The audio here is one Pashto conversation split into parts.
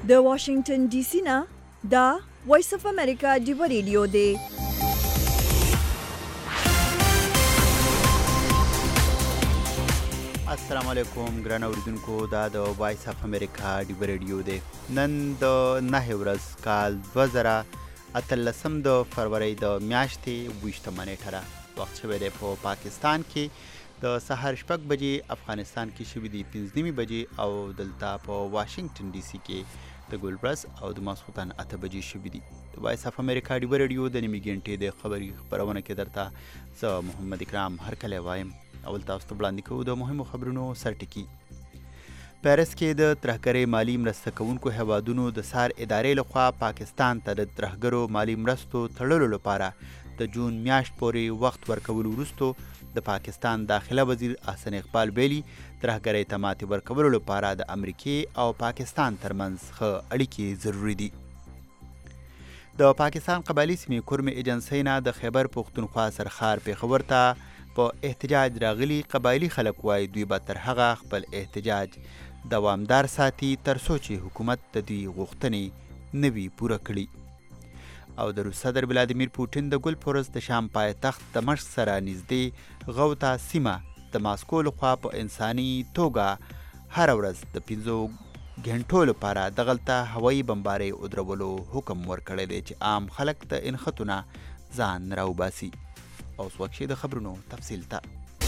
د واشنگټن ډي سي نه دا وایس اف امریکا ډیو ریډیو دی. السلام علیکم ګران اوریدونکو، دا د وایس اف امریکا ډیو ریډیو دی. نن د 9 ورځ کال 2018 د فروری د میاشتې 28 نیټه وخت شوی دی په پاکستان کې د سهار 6 بجې، افغانستان کې شوي دي 5 بجې او دلته په واشنگټن ډي سي کې د ګلبرس او د ماسخوتن 8 بجې شوي دي. د وایس اف امریکا ډیو ریډیو د نیمې غنټې د خبري خبرونه کې درته زه محمد اکرام هرکلی وایم. اول تاسو ته وړاندې کوو د مهمو خبرونو سرټکي. پیرس کې د ترهګرۍ مالی مرسته کوونکو هیوادونو د سار ادارې لخوا پاکستان ته د ترهګرو مالی مرستو تړلو لپاره د جون میاشت پورې وخت ورکولو وروسته د پاکستان داخله وزیر احسن اقبال ویلي ترهګرۍ ته ماتې ورکولو لپاره د امریکې او پاکستان ترمنځ ښه اړیکې ضروري دي. د پاکستان قبایلي سیمې کورمې ایجنسۍ نه د خیبر پښتونخوا سرخار پېښور ته په احتجاج راغلي قبایلي خلک وایي دوی به تر هغه خپل احتجاج دوامدار ساتي تر څو چې حکومت د دوی غوښتنې نه وي پوره کړي. او د روس صدر ولادیمیر پوټین د ګلپورس د شام پایتخت دمشق سره نږدې غوطه سیمه د ماسکو لخوا په انساني توګه هر ورځ د 5 غنټو لپاره دغلته هوایي بمبارۍ ودرولو حکم ورکړی دی چې عام خلک د انختونه ځان راوباسي. اوس وخت د خبرونو تفصیل ته.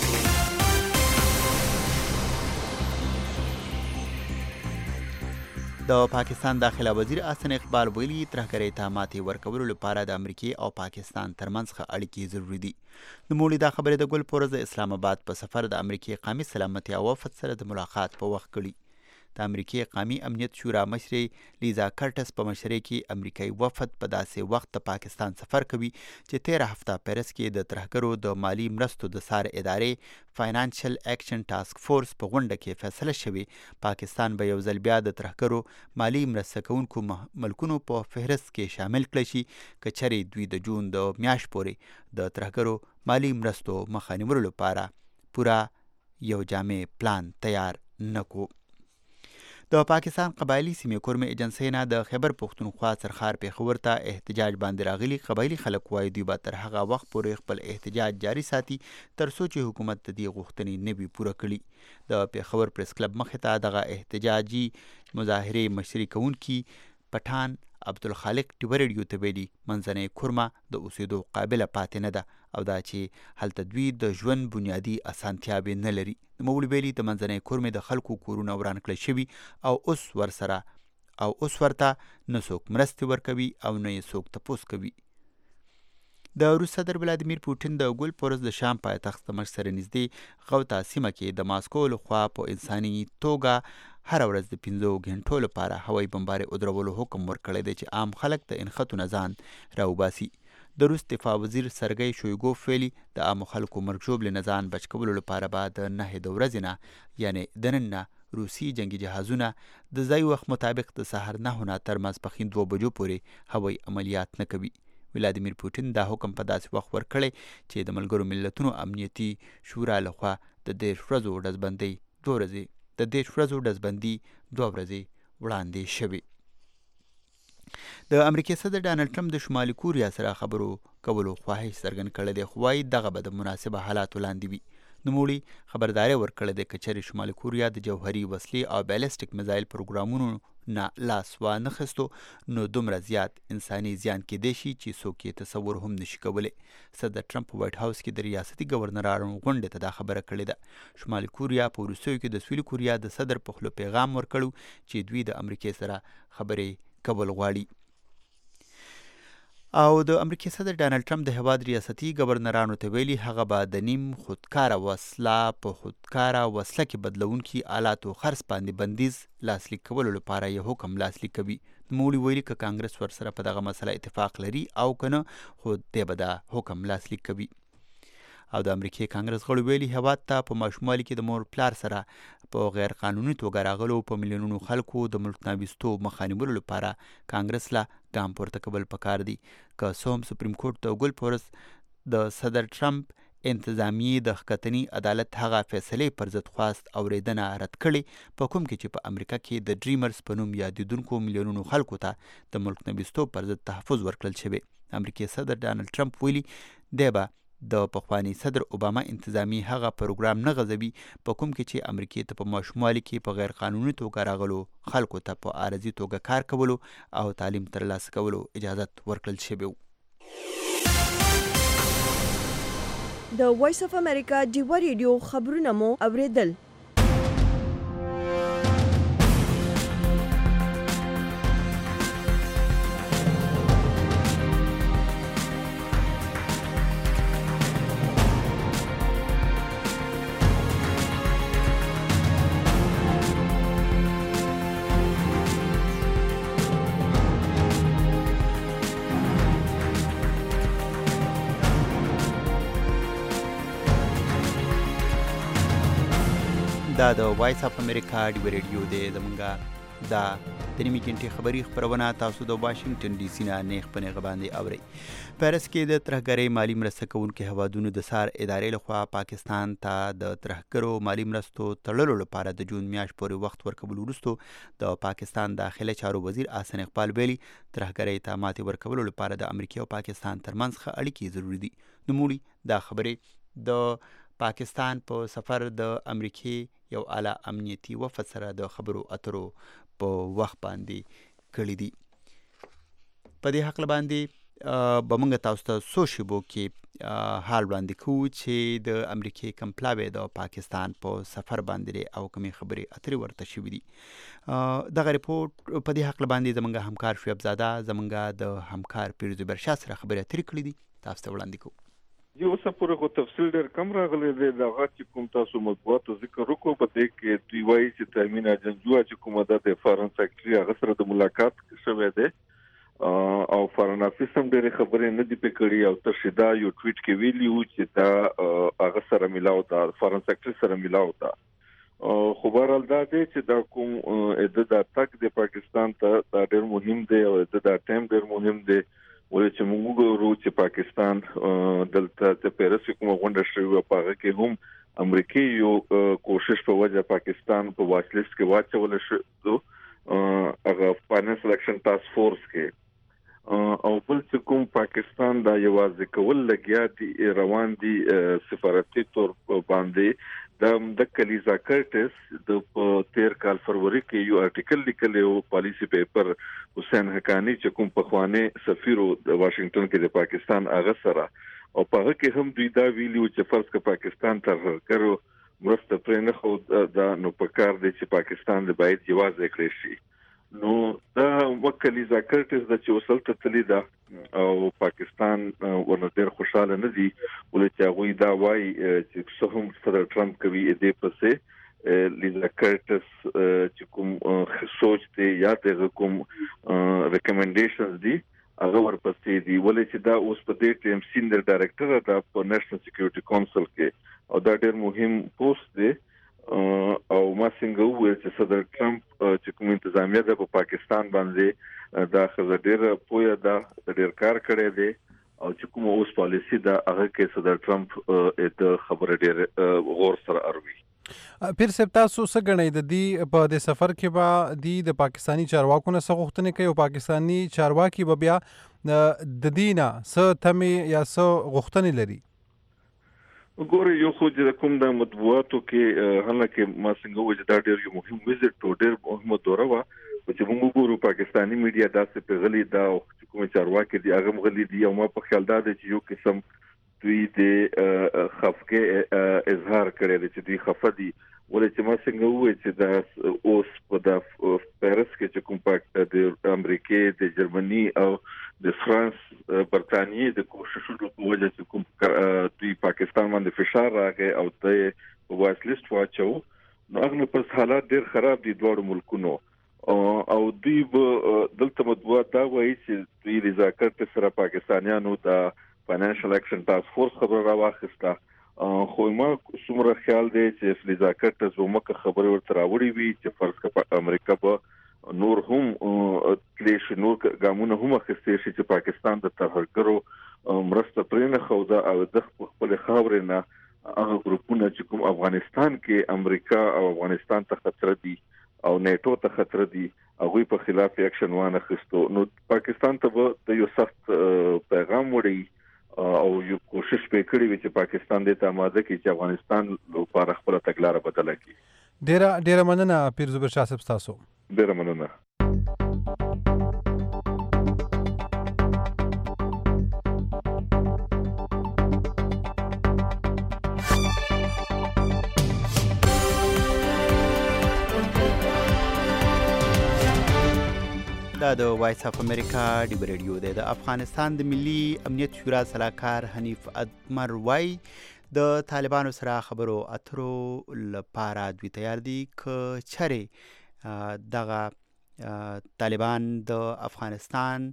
د پاکستان داخله وزیر احسن اقبال ویلي ترهګرۍ ته ماتې ورکولو لپاره د امریکې او پاکستان ترمنځ ښه اړیکې ضروري دي. نوموړي دا خبرې د ګلپورس د اسلام آباد په سفر د امریکې قومي سلامتیا وفد سره د ملاقات په وخت کړي. د امریکې قومي امنیت شورا مشرې لیزا کرټس په مشرۍ کې امریکایي وفد په داسې وخت د پاکستان سفر کوي چې 13 هفته پیرس کې د ترهګرو د مالی مرستو د سار ادارې فاینانشل اکشن ټاسک فورس په غونډه کې فیصله شوې پاکستان به یو ځل بیا د ترهګرو مالی مرسته کوونکو ملکونو په فهرست کې شامل کړی شي که چېرې دوی د جون د میاشت پورې د ترهګرو مالی مرستو مخه نیولو لپاره پوره یو جامع پلان تیار نه کو. د پاکستان قبایلي سیمې کورمې ایجنسۍ نه د خیبر پښتونخوا سرخار پېښور ته احتجاج باندې راغلي قبایلي خلک وایي دوی به تر هغه وخت پورې خپل احتجاج جاري ساتي تر څو چې حکومت د دې غوښتنې نه وي پوره کړي. د پېښور پریس کلب مخې ته دغه احتجاجي مظاهرې مشري کوونکي پټان عبدالخالق ډیو ریډیو ته ویلي منځنۍ کورمه د اوسېدو قابله پاتې نه ده او دا چې هلته دوی د ژوند بنیادي اسانتیاوې نه لري. نوموړي ویلي د منځنۍ کورمې د خلکو کورونه وران کړل شوي او اوس ورته نه څوک مرستې ورکوي او نه یې څوک تپوس کوي. د روس صدر ولادیمیر پوټین د ګلپورس د شام پایتخت دمشق سره نږدې غوطه سیمه کې د ماسکو لخوا په انساني توګه هر ورځ د 5 غنټو لپاره هوایي بمبارۍ ودرولو حکم ورکړی دی چې عام خلک د انختونه ځان راوباسي. د روس دفاع وزیر سرګی شویګوف ویلي د عامو خلکو مرګ ژوبلې نه ځان بچ کولو لپاره به د 9 د ورځې نه یعنې د نن نه روسي جنگي جهازونه د ځای وخت مطابق د سهار 9 نه تر ماسپښین 2 بجو پورې هوایي عملیات نه کوي. ولادیمیر پوټین دا حکم په داسې وخت ورکړی چې د ملګرو ملتونو امنیتي شورا لخوا د 10 ورځو ډزبندي 2 ورځې وړاندې شوې. د امریکې صدر ډانلډ ټرمپ د شمالي کوریا سره خبرو کولو خواهش څرګند کړی دی خو وایي دغه به د مناسبه حالاتو لاندې وي. نوموړي خبرداری ورکړی دی که چېرې شمالي کوریا د جوهري وسلې او بیلسټیک میزایل پروګرامونو نه لاس وانخیستو نو دومره زیات انساني زیان کیدی شي چې څوک یې تصور هم نشي کولی. صدر ټرمپ په وایټ هاوس کې د ریاستي ګورنرانو غونډې ته دا خبره کړې ده. شمالي کوریا په وروستیو کې د سویلي کوریا د صدر په خوله پیغام ورکړو چې دوی د امریکې سره خبرې کول غواړي. او د امریکې صدر ډانلډ ټرمپ د هیواد ریاستي ګورنرانو ته ویلي هغه به د نیم خودکاره وسله په خودکاره وسله کې بدلونکي آلاتو خرڅ باندې بندیز لاسلیک کولو لپاره یو حکم لاسلیک کوي. نوموړي ویلي که کانګرس ورسره په دغه مسله اتفاق لري او که نه خو دی به دا حکم لاسلیک کوي. او د امریکې کانګرس غړو ویلي هیواد ته په ماشوموالي کې د مور پلار سره په غیر قانوني توګه راغلو په میلیونونو خلکو د ملک ناویستو مخه نیولو لپاره کانګرس له ګام پورته کول پکار دي. که څه هم سپریم کورټ د ګلپورس د صدر ټرمپ انتظامی د ښکتني عدالت هغه فیصلې پر ضد خواست اورېدنه رد کړې په کوم کې چې په امریکا کې د ډریمرز په نوم یادېدونکو میلیونونو خلکو ته د ملک نه ویستو پر ضد تحفظ ورکړل شوی. امریکایي صدر ډانلډ ټرمپ ویلي دی به د پخواني صدر اوباما انتظامی هغه پروګرام نه غځوي په کوم کې چې امریکې ته په ماشوموالي کې په غیر قانوني توګه راغلو خلکو ته په عارضي توګه کار کولو او تعلیم ترلاسه کولو اجازت ورکړل شوی و. د وایس اف امریکا ډیوا ریډیو خبرونه مو اوریدل. دا د وایس اف امریکا ډیوا ریډیو دی. زمونږ دا د نیمې ګنټې خبري خپرونه تاسو د واشنگټن ډي سي نه نیغ په نیغه باندې اورئ. پیرس کې د ترهګرۍ مالي مرسته کوونکو هیوادونو د سار ادارې لخوا پاکستان ته د ترهګرو مالي مرستو تړلو لپاره د جون میاشت پورې وخت ورکولو وروسته د پاکستان داخله چارو وزیر احسن اقبال ویلي ترهګرۍ ته ماتې ورکولو لپاره د امریکا او پاکستان ترمنځ ښه اړیکې ضروري دي. نوموړي دا خبرې د پاکستان په سفر د امریکې یو اعلی امنیتي وفد سره د خبرو اترو په وخت باندې کړي دي. په دې حق باندې به موږ تاسو ته څو شیبو کې حال وړاندې کوو چې د امریکې کوم پلاوی د پاکستان په سفر باندې او کومې خبرې اترې ورته شوي دي. دغه ریپورټ په دې حق باندې زموږ همکار شعیب زاده زموږ د همکار پیروز برشا سره خبرې اترې کړي دي. تاسو ته وړاندې کوو. یو څه پورې خو تفصیل ډېر کم راغلی دی. دغه چې کوم تاسو مطبوعاتو ذکر وکړو په دې کې دوی وایي چې تامین اجنجوا چې کومه ده د فارن سیکرټري هغه سره د ملاقات شوی دی او فارن افیس هم ډېرې خبرې نه دي پې کړي او تر شدا یو ټویټ کې ویلي وو چې دا هغه سره ملاو ده فارن سیکرټري سره ملاو ده. خو بهرحال دا دی چې دا کوم د تګ د پاکستان ته دا ډېر مهم دی او د ټایم ډېر مهم دی ولې چې موږ وګورو چې پاکستان دلته د پیرس کومه غونډه شوې په هغه کې هم امریکای یو کوشش په وجه پاکستان په واچ لیست کې واچول شو هغه فاینانشل اکشن ټاسک فورس کې او بل چې کوم پاکستان دا یوازې کول لګیا دي روان دي سفارتي تور باندې د کلیزا کرټس د 13 کال فروری کې یو آرټیکل لیکلی او پالیسی پیپر حسین حقانی چې کوم پخوانی سفیر د واشنگټن کې د پاکستان هغه سره او په هغه کې هم دوی دا ویلي چې فرض ک پاکستان ترهګرو مرسته پرې نه خو دا نو پکار دی چې پاکستان د باید جواز کړی شي. نو دا وکلیزا کرټس د چې وصل ته تللی دا او پاکستان ورنه ډېر خوشاله نه دي ولې چې هغه دا وایي چې څه هم صدر ټرمپ کوي دې پسې لیزا کرټس چې کوم سوچ دی یا د کوم ریکمنډیشنز دي هغه ورپسې دي ولې چې دا اوس په دې ټیم سینیئر ډایریکټر دا په نېشنل سکیورټي کونسل کې او دا ډېر مهم پوسټ دی او ما څنګه وویل چې صدر ټرمپ چې کوم انتظامیه ده په پاکستان باندې دا خزه ډېر پوهه ده ډېر کار کړی دی او چې کوم اوس پالیسی ده هغه کې صدر ټرمپ د خبره ډېر غور سره اړوي. پیر صاحب تاسو څه ګڼئ د دې په دې سفر کې به د پاکستاني چارواکو نه څه غوښتنې کوي او پاکستاني چارواکي به بیا د دې نه څه تمې یا څه غوښتنې لري؟ وګورئ یو خو چې کوم د مطبوعاتو کې حالانکه ما څنګه وایي دا ډېر یو مهم ویزټ او ډېر مهمه دوره وه چې موږ وګورو پاکستاني میډیا داسې په غلي دا چې کوم چارواکي دي هغه غلي دي او ما په خیال دا دی چې یو قسم دوی د خفګۍ اظهار کړی دی چې دوی خفه دي ولې چې ما څنګه وایي چې دا اوس په د پیرس کې چې کوم د امریکې د جرمني او د فرانس برتانیې د کوششونو په وجه چې کوم دوی پاکستان باندې فشار راغی او د په واچ لیست واچو نو هغه په حالات ډېر خراب دي دواړو ملکونو او دوی دلته مطبوعات دا وایي چې دوی لیزا کرټس سره پاکستانیانو د فاینانشل اکشن ټاسک فورس خبر راواخیسته خو ما څومره خیال دی چې لیزا کرټس به مکه خبرې ورته راوړې وي چې فرض کړه امریکا به نور هم کلیش نور ګامونه هم اخیستي شي چې پاکستان د ترهګرو مرسته پرې نه خوده او د خپل خاورې نه هغه ګروپونه چې کوم افغانستان کې امریکا او افغانستان ته خطر دي او نیټو ته خطر دي هغه په خلاف اکشن وانه خستو. نو پاکستان ته د یو سخت پیغام وړي او یو کوشش وکړي چې پاکستان د تماده کې چې افغانستان لپاره خپل تګلارې بدله کړي. ډیره مننه پیر زبیر شاه صاحب تاسو. ډیره مننه. دا د وایس اف امریکا ډیو ریډیو دی. د افغانستان د ملي امنیت شورا سلاکار حنیف اتمر وای د طالبانو سره خبرو اترو لپاره دوی تیار دي که چرې دغه طالبان د افغانستان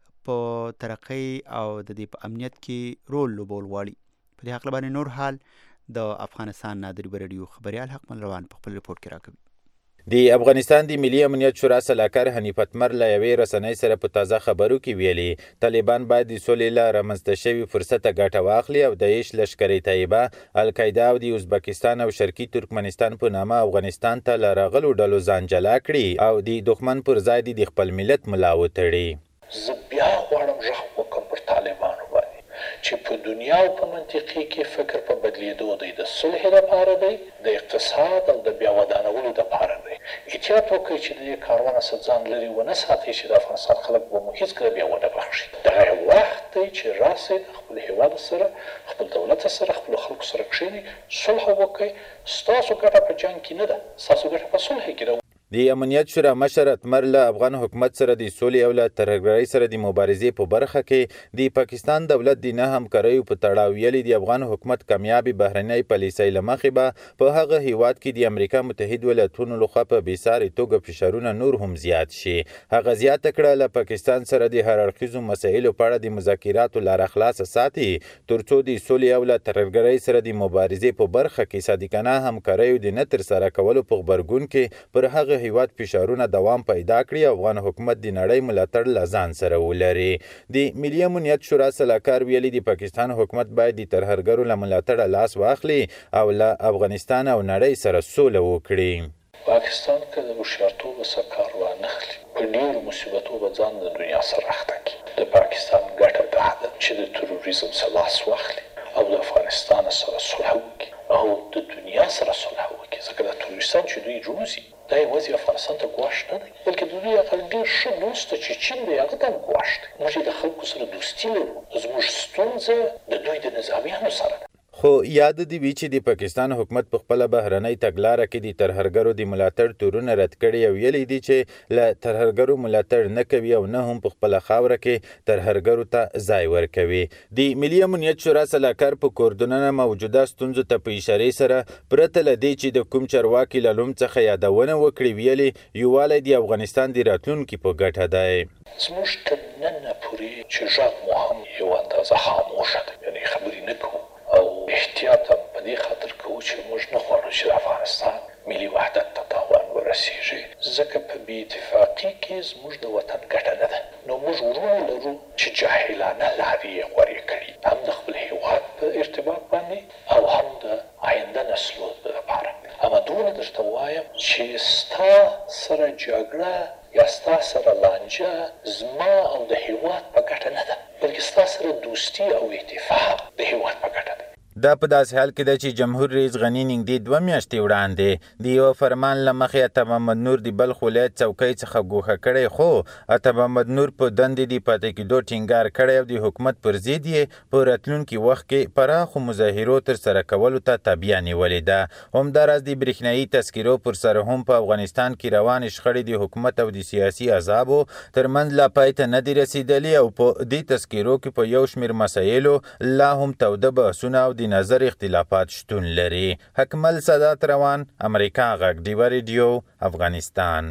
په ترقی او د دې په امنیت کې رول لوبول غواړي. په دې حق باندې نور حال د افغانستان د ډیو ریډیو خبريال حکمل روان په خپل ریپورت کې راکوي. د افغانستان د ملي امنیت شورا سلاکار حنیف اتمر له یوې رسنۍ سره په تازه خبرو کې ویلي طالبان باید د سولې له رامنځته شوي فرصت ګټه واخلي او د داعش لشکرې طیبه القاعده او د ازبکستان او شرقي ترکمنستان په نامه افغانستان ته له راغلو ډلو ځان جلا کړي او د دښمن پر ځای د خپل ملت ملا وتړي. زه بیا غواړم غږ وکړم پر طالبانو باندې چې په دنیا او په منطقې کې فکر په بدلیدو دی، د صلح لپاره دی، د اقتصاد او د بیا ودانولو لپاره دی. احتیاط وکړئ چې د دې کاروان څخه ځان لرې ونه ساتئ چې د افغانستان خلک به مو هېڅکله بیا ونه بخښي. دغه وخت دی چې راسئ د خپل هېواد سره، خپل دولت سره، خپلو خلکو سره کښېنئ، صلح وکړئ. ستاسو ګټه په جنګ کې نه ده، ستاسو ګټه په صلح کې ده. د امنیت شورا مشر اتمر له افغان حکومت سره د سولې او له ترهګرۍ سره د مبارزې په برخه کې د پاکستان دولت د نه همکاریو په تړاو ویلي د افغان حکومت کامیابي بهرنۍ پالیسۍ له مخې به په هغه هیواد کې د امریکا متحد ولایتونو لخوا په بېسارې توګه فشارونه نور هم زیات شي. هغه زیاته کړه له پاکستان سره د هر اړخیزو مسایلو په اړه د مذاکراتو لاره خلاصه ساتي ترڅو د سولې او له ترهګرۍ سره د مبارزې په برخه کې صادقانه همکاریو د نه ترسره کولو په غبرګون کې پر هغه هیواد فشارونه دوام پیدا کړي او افغان حکومت د نړۍ ملاتړ له ځان سره ولري. د ملي امنیت شورا سلاکار ویلي د پاکستان حکومت باید د ترهګرو له ملاتړه لاس واخلي او له افغانستان او نړۍ سره سوله وکړي. پاکستان که د هوښیارتوب څخه کار وانخلي په ډېرو مصیبتو به ځان د دنیا سره اخته کړي. د پاکستان ګټه دا ده چې د تروریزم څخه لاس واخلي او د افغانستان سره صلح وکړي او د دنیا سره صلح وکړي. ځکه د تروریستان چې دوی روزي دا یوازې افغانستان ته ګواښ نه دی، بلکې د دوی هغه ډېر ښه دوست چې چین دی هغه ته هم ګواښ دی. موږ د خلکو سره دوستي لرو، زموږ ستونزه د دوی د نظامیانو سره ده. خو یاد دی وی چې د پاکستان حکومت په خپل بهرنۍ تګلارې کې د ترهګرو د ملاتړ تورونه رد کړي او ویلي دي چې له ترهګرو ملاتړ نه کوي او نه هم په خپل خاوره کې ترهګرو ته ځای ورکوي. د ملي امنیت شورا سلاکار په کوردننه موجوده ستونزو ته په اشارې سره پرته له دې چې د کوم چارواکي له لوم څخه یادونه وکړي ویلي یووالی د افغانستان د راتلونکي په ګټه دی. زموږ تر ننه پورې چې غږ مو هم یو اندازه خاموشه ده، یعنې خبرې نه کوو او احتیاط هم په دې خاطر کوو چې موږ نه غواړو چې د افغانستان ملي وحدت ته تاوان ورسیږي. ځکه په بې اتفاقي کې زموږ د وطن ګټه نه ده. نو موږ ورونه لرو چې جاهلانه لارې یې غوره کړي، هم د خپل هېواد په ارتباط باندې او هم د آینده نسلو لپاره. اما دونه درته وایم چې ستا سره جګړه یا ستا سره لانجه زما او د هېواد په ګټه نه ده، بلکې ستا سره دوستي او اتفاق د هېواد په ګټه ده. دا په داسې حال کې ده چې جمهور رئیس غني نږدې 2 میاشتې وړاندې د یو فرمان له مخې عطا محمد نور د بلخ ولایت څوکۍ څخه ګوښه کړی، خو عطا محمد نور په دندې د پاتې کېدو ټینګار کړی او د حکومت پر ضد یې په راتلونکي وخت کې پراخو مظاهرو ترسره کولو ته تابیا نیولې ده. همداراز د برېښنایي تذکرو پر سر هم په افغانستان کې روانې شخړې د حکومت او د سیاسي احزابو ترمنځ لا پای ته نه دي رسېدلې او په دې تذکرو کې په یو شمېر مسایلو لا هم توده بحثونه او د نظر اختلافات شتون لري. حکمل سادات روان، امریکا غږ ډیو ریډیو، افغانستان.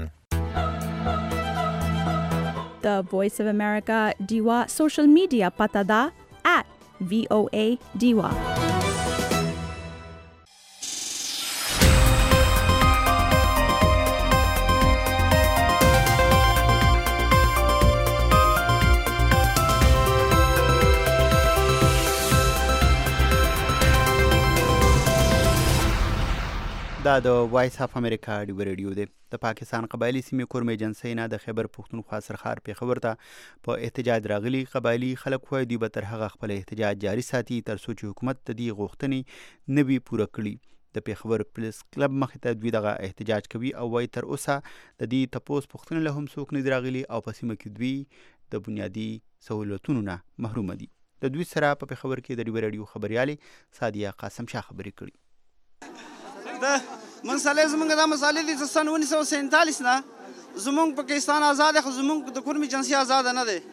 The Voice of America ډیوا سوشل میډیا پته ده @VOA ډیوا. دا د وایس اف امریکا ډیو ریډیو دی. د پاکستان قبایلی سیمې کورم ایجنسی نه د خیبر پښتونخوا سرخار پیښور ته په احتجاج راغلي قبایلی خلک وایي دوی به تر هغه خپل احتجاج جاري ساتي تر څو چې حکومت د دې غوښتنې نه وي پوره کړي. د پیښور پولیس کلب مخې ته دوی دغه احتجاج کوي او وایي تر اوسه د دې تپوس پوښتنې له هم څوک نه دي راغلي او په سیمه کې دوی د بنیادي سهولتونو نه محروم دي. د دوی سره په پیښور کې د ډیو ریډیو خبريالې سادیه قاسم شاه خبرې کړي. د منسلې زمونږ د مسالې دي سن 1947 نه زمونږ پاکستان آزاد خو زمونږ د کورم ایجنسی آزاد نه دی.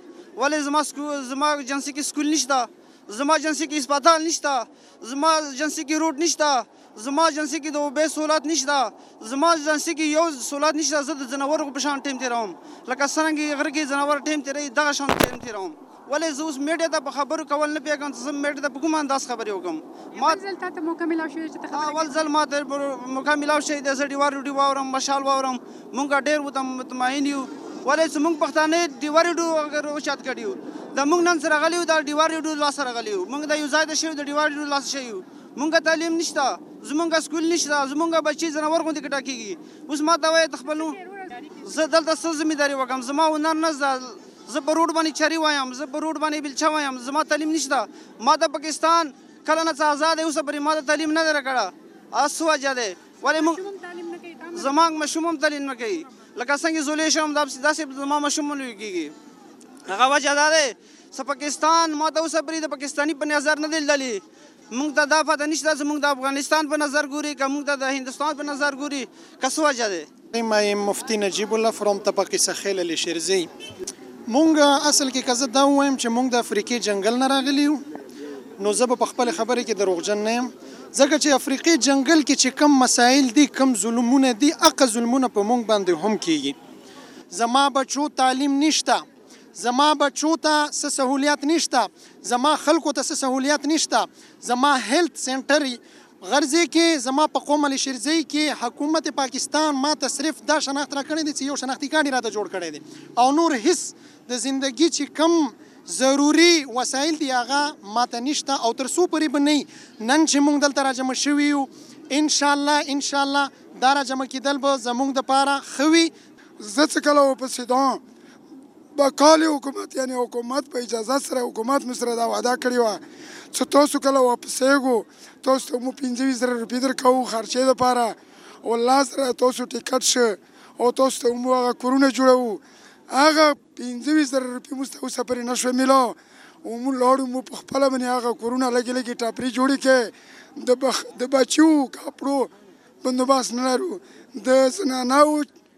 ولې زما ایجنسی کې سکول نشته، زما ایجنسی کې هسپتال نشته، زما ایجنسی کې روډ نشته، زما ایجنسی کې د اوبه سہولت نشته، زما ایجنسی کې یو سہولت نشته. زه د ځناورو په شان ټیم تیروم لکه څنګه غره کې ځناور ټیم تیروي دغه شان ټیم تیروم. ولې زه اوس میډیا ته په خبرو کول نه پیږم چې زه میډیا ته په کوم انداز خبرې وکړم. ما ځل ته موقع ملاو شوی چې ته اول ځل ما ته موقع ملاو شوی د ډیوار ډیو واورم مشال واورم مونږ ډېر وته مطمئن یو. ولې چې مونږ پښتانه ډیوار ډیو اگر اوچات کړیو د مونږ نن سره غلیو د ډیوار ډیو لاس سره غلیو مونږ د یو ځای د شوی د ډیوار ډیو لاس شوی مونږ تعلیم نشته، زمونږ سکول نشته، زمونږ بچي زناور غوندې کټا کیږي. اوس ما ته وایي تخپلو زه دلته څه ذمہداري وکم، زما ونر نه زه په روډ باندې چری وایم، زه په روډ باندې بلچا وایم، زما تعلیم نشته. ما د پاکستان کله نه آزاد اوس پرې ما د تعلیم نه درکړه اسو وجه ده. ولې موږ زمانګ مشوم تعلیم نه کوي لکه څنګه زولې شم داسې زما مشوم نه کیږي. هغه وجه ده چې پاکستان ما ته اوس پرې د پاکستاني په نظر نه دلدلی مونږ ته دا پته نشته چې مونږ د افغانستان په نظر ګوري که مونږ ته د هندوستان په نظر ګوري کس وجه ده. ما مفتی نجیب الله فروم تپاکی سخیل الشرزی. مونږ اصل کې کزه دا وایم چې مونږ د افریقي جنگل نه راغلی نو زه په خپل خبره کې دروغجن نه یم ځکه چې افریقي جنگل کې چې کم مسایل دي کم ظلمونه دي اقا ظلمونه په مونږ باندې هم کیږي. زما بچو تعلیم نشته، زما بچو ته څه سہولیت نشته، زما خلکو ته څه سہولیت نشته، زما هیلث سنټر غرضی کې زما په قوم الشرزی کې حکومت پاکستان ما ته صرف دا شناخت را کړی دی چې یو شناختی کارت راته جوړ کړی دی او نور هیڅ د زندگی چې کم ضروری وسایل دی هغه ما ته نشته. او تر څو پورې به نه نن چې موږ دلته راجمع شوي یو انشاءالله دا راجمع کېدل به زموږ دپاره ښه وي. زه چې کله وپسېدم بقالي حکومت یعنی حکومت په اجازه سره حکومت مو سره دا وعده کړې وه چې تاسو کله واپسېږو تاسو ته مو 15,000 روپۍ درکوو خرچې دپاره او الله سره تاسو ټیکټ شه او تاسو ته مو هغه کورونه جوړوو. هغه 15,000 روپۍ موږ ته اوسه پورې نه شوه میلاو او موږ لاړو مو په خپله باندې هغه کورونه لږې لږې ټاپري جوړې کړې د بچیو کپړو بندوبست نه لرو د زناناو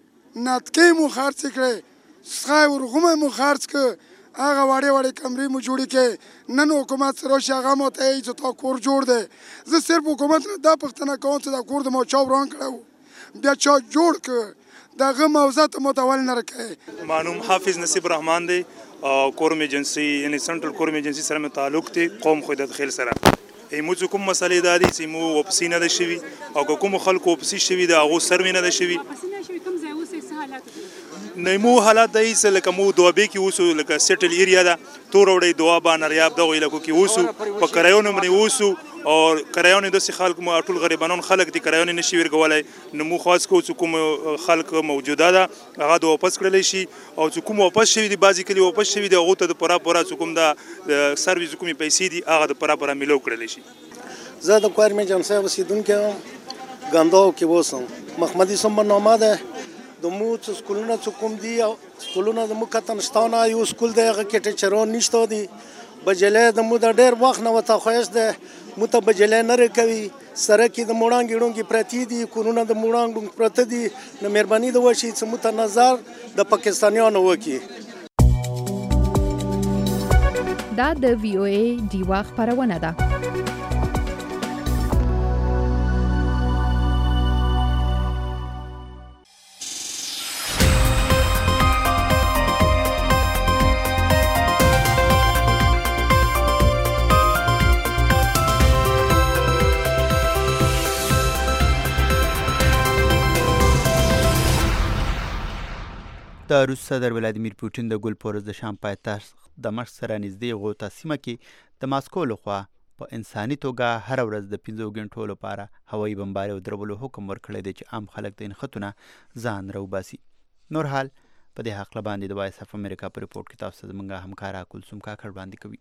ناتکۍ مو خرڅې کړې څخه ورغومه مو خرڅ که هغه وړې کمرې مو جوړې کړې. نن حکومت سره راشي هغه ماته یې چې تا کور جوړ دی. زه صرف حکومت نه دا پوښتنه کوم چې دا کور د ما چا وران کړی بیا چا جوړ که د هغه موضوع ته ماته ولې نه راکوې. مانوم حافظ نصیب رحمان دی کورم ایجنسی یعنی سنټرل کورم ایجنسی سره مې تعلق دی قوم خویدت خیل سره. موږ کوم مسلې دا دي چې مو واپسي نه ده شوي او که کومو خلکو واپسي شوي د هغو سر مې نه ده شوي. نو حالات دی چې لکه مو دوابې کې اوسو لکه سیټل ایریا ده تور وړی دوابه نریاب دغو علاقو کې اوسو په کرایونو باندې اوسو او کرایونې داسې خلک مو ټول غریبانان خلک دي کرایونې نشي ورکولی. نو مو خواست کوو چې کوم خلک موجوده ده هغه د واپس کړلی شي او چې کوم واپس شوي دي بعضې کلي واپس شوي دي هغو ته د پوره چې کوم د سرویس کومې پیسې دي هغه د پوره میلاو کړلی شي. زه د کورم ایجنسی اوسېدونکی یم ګنداو کې اوسم. محمد یوسف نامه ده د مو چې سکولونه چې کوم دي سکولونه د مو کته نشتانه یو سکول دی هغه کې ټیچران نشته دي بجلی د مو د ډېر وخت نه ورته خواهش دی مو ته بجلی نه راکوي سره کې د موړانګ ګړونګې پرتې دي کورونه د موړانګ پرته دي. نو مهرباني ده وشي چې مو ته نظر د پاکستانیانو وکړي. دا د VOA ډیوا خپرونه ده. د روس صدر ولادیمیر پوټین د ګل پورز د شام پایتخت دمشق سره نږدې غوطه سیمه کې د ماسکو لخوا په انساني توګه هر ورځ د 5 غنټو لپاره هوایي بمبارۍ او درولو حکم ورکړی دی چې عام خلک د نښتونه ځان راوباسي. نور حال په دې هکله باندې د وایس اف امریکا په ریپورټ کې تاسو ته زموږ همکاره کلثوم کاکړ وړاندې کوي.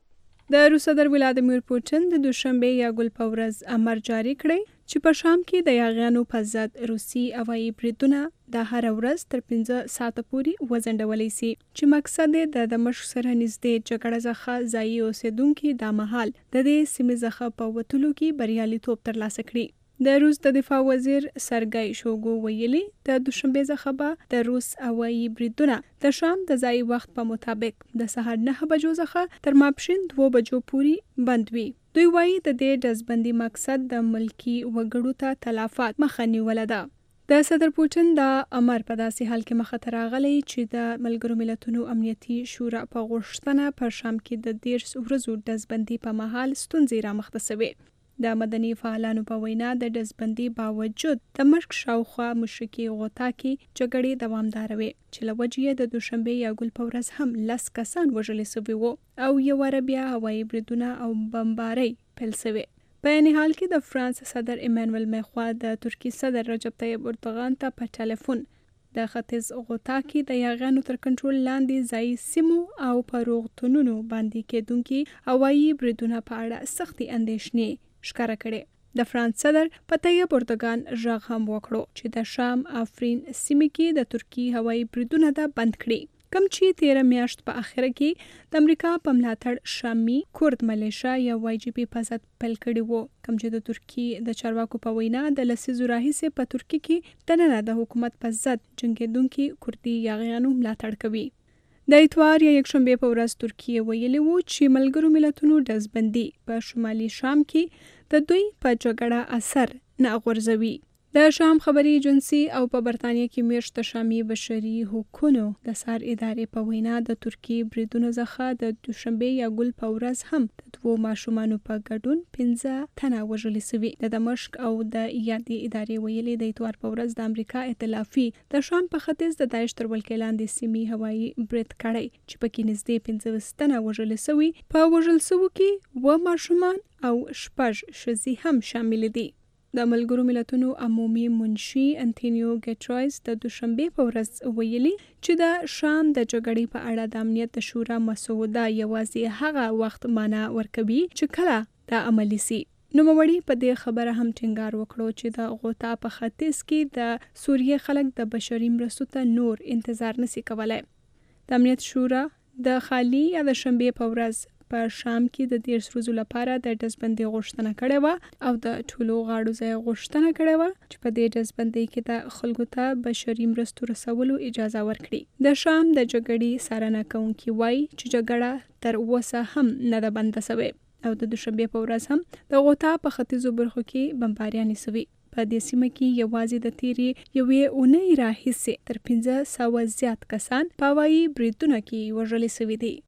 د روس صدر ولادیمیر پوتین د دوشنبه یا ګل په ورځ امر جاری کړی چې په شام کې د یاغیانو په ضد روسي هوایي بریدونه د هر ورځ تر 15 ساعته پورې وځنډولی سي چې مقصد یې د دمشق سره نږدې جګړه څخه ځایي اوسېدونکي دا مهال د دې سیمې څخه په وتلو کې بریالیتوب ترلاسه کړي. د روس د دفاع وزیر سرګی شوګو ویلي د دوشنبه څخه به د روس هوایي بریدونه د شام د ځایي وخت په مطابق د سهار 9 بجو څخه تر ماپښین 2 بجو پورې بند وي. دوی وایي د دې ډزبندي مقصد د ملکی وګړو ته تلافات مخه نیوله ده. د صدر پوتین دا امر په داسې حال کې مخه ته راغلی چې د ملګرو ملتونو امنیتي شورا په غوښتنه په شام کې د 10 ورځو ډزبندي په مهال ستونزې رامخته شوې. د مدني فعالانو په وینا د ډزبندي باوجود د مشق شاوخوا مشرقي غوطا کې جګړې دوامداره وې چې له وجې یې د دوشنبه یا ګل په ورځ هم 10 کسان وژل شوي وو او یو بیا هوایي بریدونه او بمبارۍ پیل شوې. په عین حال کې د فرانس صدر ایمانوئل مخوا د ترکیې صدر رجب طیب اردوغان ته په ټلیفون د ختیځ غوطا کې د یاغیانو تر کنټرول لاندې ځایي سیمو او په روغتونونو باندې کېدونکي هوایي بریدونه په اړه سختې اندېښنې ښکاره کړي. د فرانس صدر په طیب اردوغان غږ هم وکړو چې د شام افرین سیمې کې د ترکیې هوایي بریدونه دا بند کړي، کوم چې 13 میاشت په اخره کې د امریکا په ملاتړ شامي کورد ملیشا یا وای جی پی په ضد پیل کړي وو، کوم چې د ترکیې د چارواکو په وینا د لسیزو راهیسې په ترکیې کې دننه د حکومت په ضد جنګېدونکي کردي یاغیانو ملاتړ کوي. د اتوار یا یکشنبه په ورځ ترکیه ویلي وو چې ملګرو ملتونو ډزبندي په شمالي شام کې د دوی په جګړه اثر نه غورځوي. د شام خبري ایجنسی او په برتانیې کې میاشت شامي بشري حقوقو د سار ادارې په وینا د ترکیې بریدونو څخه د دوشنبه یا ګل په ورځ هم د 2 ماشومانو په ګډون 15 تنه وژل شوي. د دمشق او د یادې ادارې ویلي د اتوار په ورځ د امریکا ائتلافي د شام په ختیځ د داعش تر ولکې لاندې سیمې هوایي برید کړی چې پکې نږدې 15 تنه وژل شوي. په وژل شوو کې 2 ماشومان او 6 ښځې هم شامل دي. د ملګرو ملتونو عمومي منشي انټونیو ګټرایس د دوشنبه په ورځ ویلي چې د شام د جګړې په اړه د امنیت شورا مسوده یوازې هغه وخت معنا ورکوي چې کله دا عملي سي. نوموړي په دې خبره هم ټینګار وکړو چې د غوطا په ختیځ کې د سوریې خلک د بشري مرستو ته نور انتظار نشي کولای. د امنیت شورا د خالی یا د شنبه په ورځ په شام کې د 10 ورځو لپاره د ډزبندۍ غوښتنه کړې وه او د ټولو غاړو ځای غوښتنه کړې وه چې په دې ډزبندۍ کې د خلکو ته بشري مرستو رسولو اجازه ورکړي. د شام د جګړې څارنه کوونکي وایي چې جګړه تر اوسه هم نه ده بنده شوې او د دوشنبه په ورځ هم د غوطا په ختیځو برخو کې بمباریانې شوي. په دې سیمه کې یوازې د تیرې یوې اونۍ راهیسې تر 500 زیات کسان په هوایي بریدونو کې وژل شوي دي.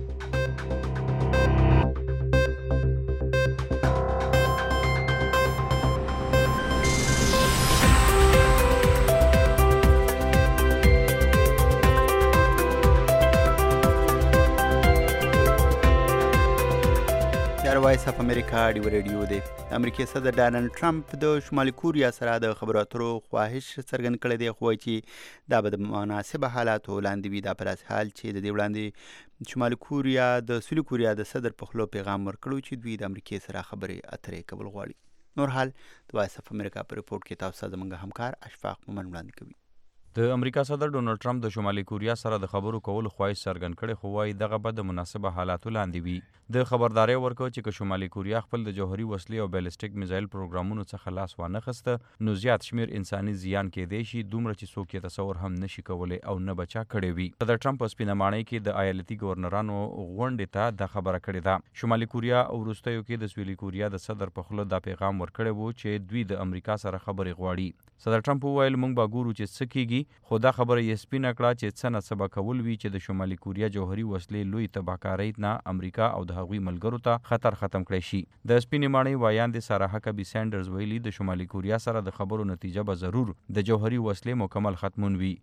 وایس اف امریکا ډیو ریډیو دی. امریکای صدر ډانلډ ټرمپ د شمالي کوریا سره د خبرو اترو خواهش څرګند کړی دی، خو چې دا به د مناسبه حالاتو لاندې وي. دا په داسې حال چې د دې وړاندې شمالي کوریا د سویلي کوریا د صدر په خلو پیغام ورکړو چې دوی د امریکای سره خبرې اترې کول غواړي. نور حال د وایس اف امریکا په ریپورټ کې تاسو ته زموږ همکار اشفاق مومن وړاندې کوي. د امریکا صدر ډونالډ ټرمپ د شمالي کوریا سره د خبرو کولو خواهش څرګند کړی، خو وايي دغه به د مناسبه حالاتو لاندې وي. د خبرداري ورکړ چې که شمالي کوریا خپل د جوهري وسلې او بیلسټیک میزایل پروګرامونو څخه لاس وانه خسته نو زیات شمیر انساني زیان کېدی شي، دومره چې څوک یې تصور هم نشي کولی او نه بچا کړی وي. صدر ټرمپ په سپینمانۍ کې د ایالتي گورنرانو غونډې ته د خبره کړې ده. شمالي کوریا او وروستیو کې د سویلي کوریا د صدر په خوله دا پیغام ورکړی وو چې دوی د امریکا سره خبرې غواړي. صدر ټرمپ وویل موږ به ګورو چې څه کیږي، خو دا خبره یې سپینه کړه چې څه نه څه به کول وي چې د شمالي کوریا جوهري وسلې لوی تباهکارۍ نه امریکا او د هغوی ملګرو ته خطر ختم کړی شي. د سپینې ماڼۍ وایاندې سارا هکبي سینډرز ویلي د شمالي کوریا سره د خبرو نتیجه به ضرور د جوهري وسلې مکمل ختمون وي.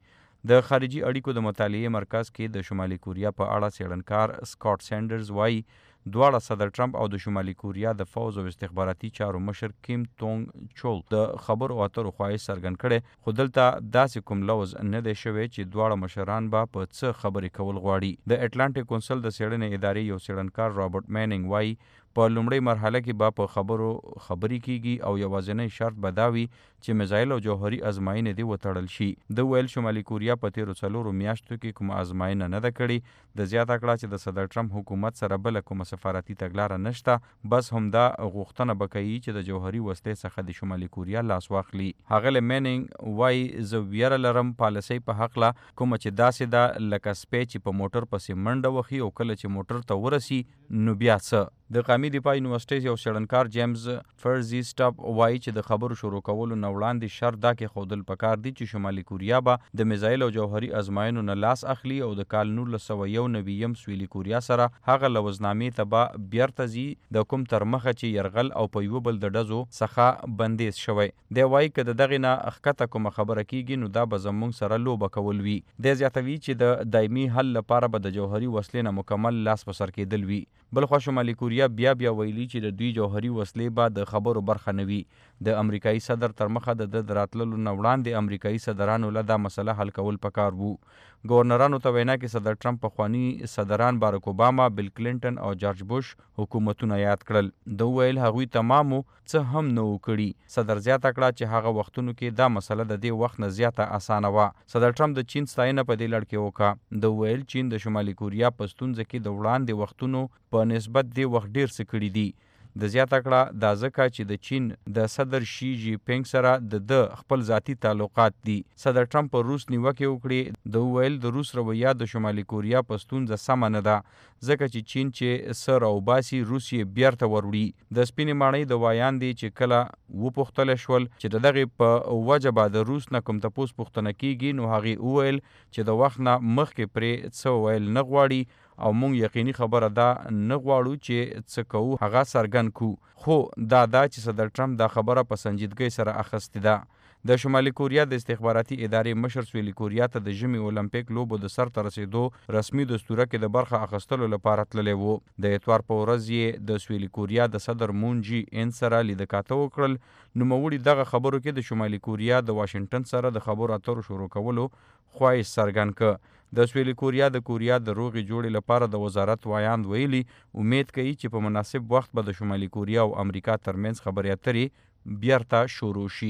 د خارجي اړیکو د مطالعې مرکز کې د شمالي کوریا په اړه څېړنکار سکاټ سینډرز وایي دواړه صدر ټرمپ او د شمالي کوریا د فوز او استخباراتي چارو مشر کیم تونګ چول د خبرو اترو خواهش څرګند کړي، خو دلته داسې کوم لوز نه دی شوی چې دواړه مشران به په څه خبرې کول غواړي. د اټلانټیک کونسل د څېړنې ادارې یو څېړنکار رابرټ میننګ وایي په لومړۍ مرحله کې به په خبرو خبرې کیږي او یوازینی شرط به دا وي چې میزایل او جوهري ازموینې دې وتړل شي. د ویل شمالي کوریا په تیرو 4 میاشتو کې کومه ازموینه نه ده کړې. د زیاته کړه چې د صدر ټرمپ حکومت سره بله کومه سفارتي تګلاره نشته، بس همدا غوښتنه به کوي چې د جوهري وسلې څخه د شمالي کوریا لاس واخلي. ښاغلی میننګ وایي زه ویره لرم پالیسۍ په هکله کومه چې داسې ده لکه سپی چې په موټر پسې منډه وهي او کله چې موټر ته ورسي نو بیا څه. د قومي دفاع یونیورسټۍ یو څېړنکار جیمز فرزي سټاپ وایي چې د خبرو شروع کولو نه وړاندې شرط دا کېښودل پکار دي چې شمالي کوریا به د میزایل او جوهري ازموینو نه لاس اخلي او د کال 1991 سویلي کوریا سره هغه لوزنامې ته به بیرته ځي د کوم تر مخه چې یرغل او په یوه بل د ډزو څخه بندیز شوی. دی وایي که د دغې نه ښکته کومه خبره کیږي نو دا به زموږ سره لوبه کول وي. دی زیاتوي چې د دایمي حل لپاره به د جوهري وسلې نه مکمل لاس په سر کېدل وي. بلخوا شمالي کوریا بیا ویلي چې د دوی جوهري وسلې به د خبرو برخه نه وي. د امریکایي صدر تر مخه د راتللو نه وړاندې امریکایي صدرانو له دا مسله حل کول پکار وو. ګورنرانو ته وینا کې صدر ټرمپ پخواني صدران بارک اوباما، بیل کلینټن او جارج بوش حکومتونه یاد کړل. د ویل هغوی تمامو څه هم نه و کړي. صدر زیاته کړه چې هغه وختونو کې دا مسله د دې وخت نه زیاته اسانه وه. صدر ټرمپ د چین ستاینه په دې لړ کې وکړه. د ویل چین د شمالي کوریا په ستونزه کې د وړاندې وختونو په نسبت دې وخت ډیر څه کړي دي. د زیاته کړه دا ځکه چې د چین د صدر شي جی پینګ سره د خپل ذاتی تعلقات دي. صدر ټرمپ په روس نیوکې وکړي. د ویل د روس رویه د شمالي کوریا په ستونزه سمه نه ده ځکه چې چین چې سر او باسي روس یې بیرته وروړي. د سپینې ماڼۍ د وایان دي چې کله وپوښتلی شول چې د دغې په وجه به د روس نه کوم تپوس پوښتنه کیږي نو هغې وویل چې د وخت نه مخکې پرې څه ویل نه غواړي او موږ یقیني خبره دا نه غواړو چې څه کوو هغه څرګند کو. خو دا چې صدر ټرمپ دا خبره په سنجیدګۍ سره اخیستې ده. د شمالي کوریا د استخباراتي ادارې مشر سویلي کوریا ته د ژمي اولمپیک لوبو د سر ته رسېدو رسمي دستوره کې د برخه اخیستلو لپاره تللی و. د اتوار په ورځ یې د سویلي کوریا د صدر مون جي ان سره لیده کاته وکړل. نوموړي دغه خبرو کې د شمالي کوریا د واشنګټن سره د خبرو اترو شروع کولو خواهش څرګند کړ. د سویلي کوریا د روغې جوړې لپاره د وزارت وایاند ویلي امید کوي چې په مناسب وخت به د شمالي کوریا او امریکا ترمنځ خبرې اترې بیرته شروع شي.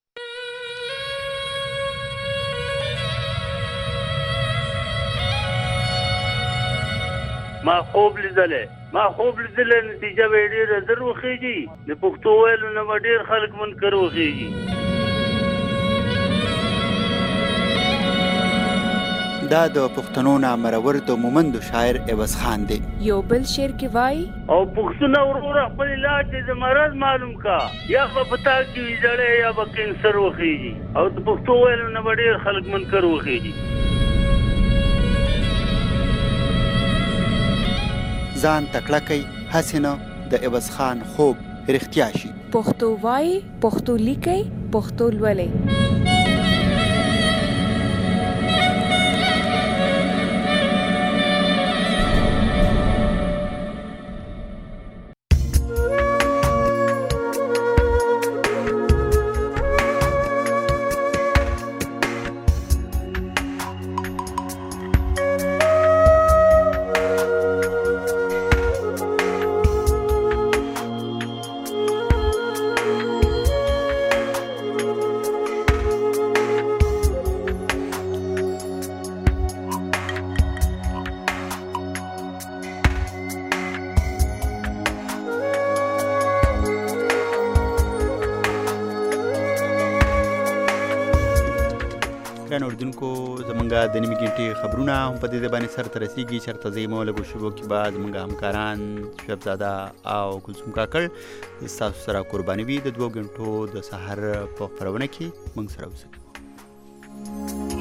ما خوب لیدلې نتیجه به ډېره زر وخېږي. د پښتو ویلو نه به ډېر خلک منکر وخېږي. دا د پښتنو نامرور د مومندو شاعر عوض خان دی. یو بل شعر کې وایي او پښتونه وروره خپل علاج د مرض معلوم کا یا به پتا کې ویجړې یا به کینسر وخېږي او د پښتو ویلو نه به ډېر خلک منکر وخېږي. ځان تکړه کوي هسې نه د عوض خان خوب رښتیا شي. پښتو وایي، پښتو لیکئ، پښتو لولئ. اوردونکو زمونږ د نیمې ګنټې خبرونه هم په دې باندې سر ته رسیږي. چېرته ځئ مو لږو شېبو کې به زمونږ همکاران شعیب زاده او کلثوم کاکړ ستاسو سره قرباني وي. د 2 ګنټو د سهار په خپرونه کې موږ سره اوسئ.